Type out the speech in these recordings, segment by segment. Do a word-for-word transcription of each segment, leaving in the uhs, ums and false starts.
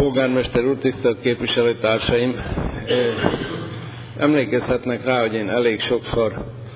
Polgármester úr, tisztelt képviselőtársaim! Emlékezhetnek rá, hogy én elég sokszor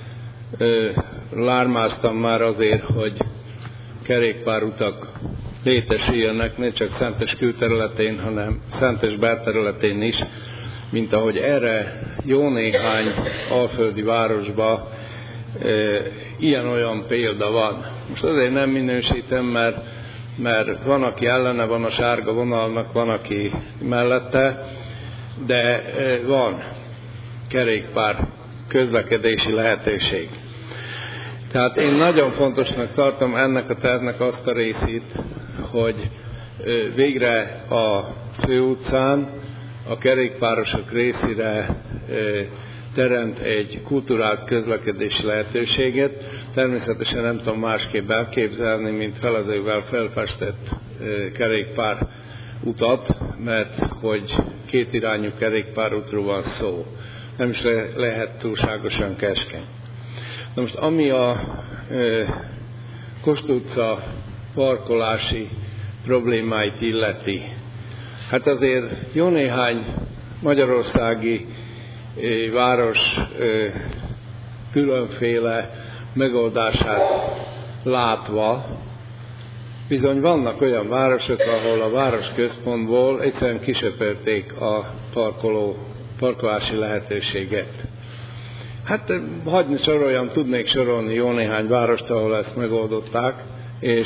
lármáztam már azért, hogy kerékpárutak létesüljenek, ne csak Szentes külterületén, hanem Szentes belterületén is, mint ahogy erre jó néhány alföldi városban ilyen-olyan példa van. Most azért nem minősítem, mert, mert van, aki ellene van a sárga vonalnak, van, aki mellette, de van kerékpár közlekedési lehetőség. Tehát én nagyon fontosnak tartom ennek a tervnek azt a részét, hogy végre a főutcán a kerékpárosok részére teremt egy kulturált közlekedési lehetőséget. Természetesen nem tudom másképp elképzelni, mint felezővel felfestett kerékpár utat, mert hogy kétirányú kerékpárútról van szó. Nem is le, lehet túlságosan keskeny. Na most ami a e, Kossuth utca parkolási problémáit illeti, hát azért jó néhány magyarországi e, város e, különféle megoldását látva, bizony vannak olyan városok, ahol a város központból egyszerűen kisöpörték a parkoló, parkolási lehetőséget. Hát hagyni soroljam, tudnék sorolni jó néhány várost, ahol ezt megoldották, és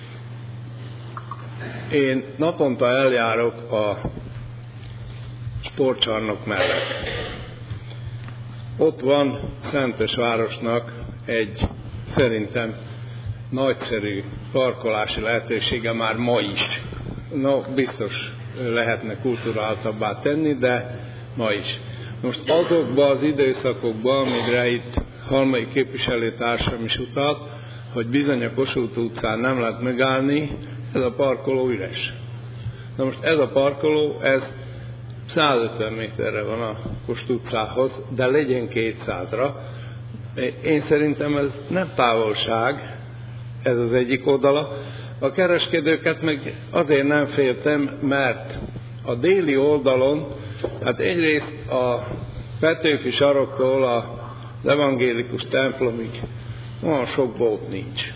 én naponta eljárok a sportcsarnok mellett. Ott van Szentesvárosnak egy szerintem nagyszerű parkolási lehetősége már ma is. No, biztos lehetne kulturáltabbá tenni, de ma is. Most azokban az időszakokban, amire itt Halmai képviselőtársam is utalt, hogy bizony a Kossuth utcán nem lehet megállni, ez a parkoló üres. Na most ez a parkoló, ez százötven méterre van a Kossuth utcához, de legyen kétszázra. Én szerintem ez nem távolság, ez az egyik oldala. A kereskedőket meg azért nem féltem, mert a déli oldalon, hát egyrészt a Petőfi saroktól az evangélikus templomig olyan sok bolt nincs.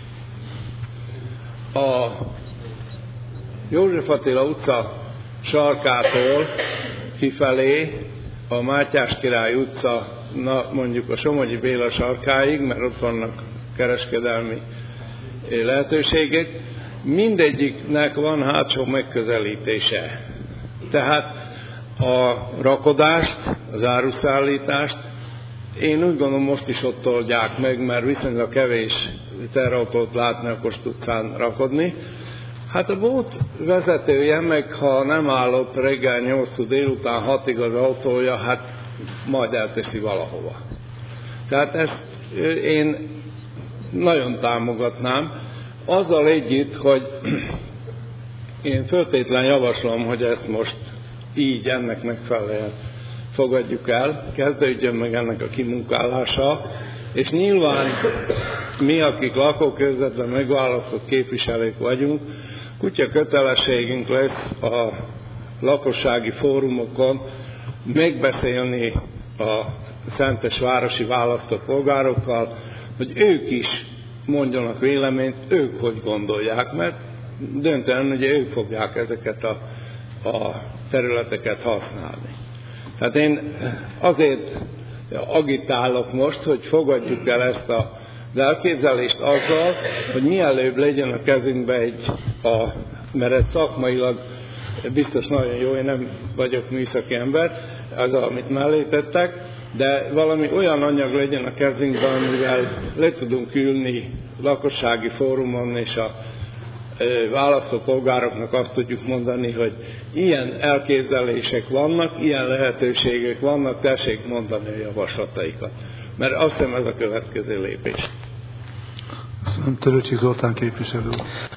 A József Attila utca sarkától kifelé a Mátyás Király utca, na, mondjuk a Somogyi Béla sarkáig, mert ott vannak kereskedelmi lehetőségek, mindegyiknek van hátsó megközelítése. Tehát a rakodást, az áruszállítást én úgy gondolom most is ott oldják meg, mert viszonylag kevés teherautót látni a Kossuth utcán rakodni. Hát a bolt vezetője meg, ha nem állott reggel nyolctól délután hatig az autója, hát majd elteszi valahova. Tehát ezt én nagyon támogatnám, azzal együtt, hogy én föltétlen javaslom, hogy ezt most így ennek megfelelően fogadjuk el, kezdődjön meg ennek a kimunkálása, és nyilván mi, akik lakókörzetben megválasztott képviselők vagyunk, kutya kötelességünk lesz a lakossági fórumokon megbeszélni a szentesvárosi választópolgárokkal, hogy ők is mondjanak véleményt, ők hogy gondolják, mert döntően ugye ők fogják ezeket a, a területeket használni. Tehát én azért agitálok most, hogy fogadjuk el ezt a az elképzelést azzal, hogy mielőbb legyen a kezünkbe egy, a, mert ez szakmailag biztos nagyon jó, én nem vagyok műszaki ember, az, amit mellé tettek, de valami olyan anyag legyen a kezünkben, amivel le tudunk ülni lakossági fórumon, és a választópolgároknak azt tudjuk mondani, hogy ilyen elképzelések vannak, ilyen lehetőségek vannak, tessék mondani a javaslataikat. Mert azt hiszem ez a következő lépés. Köszönöm, Törőcsik Zoltán képviselő.